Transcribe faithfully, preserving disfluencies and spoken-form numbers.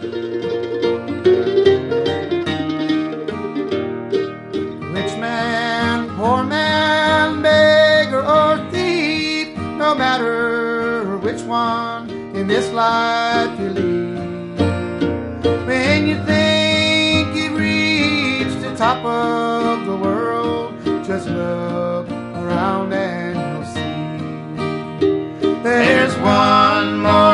Rich man, poor man, beggar or thief, no matter which one in this life you lead. When you think you've reached the top of the world, just look around and you'll see there's one more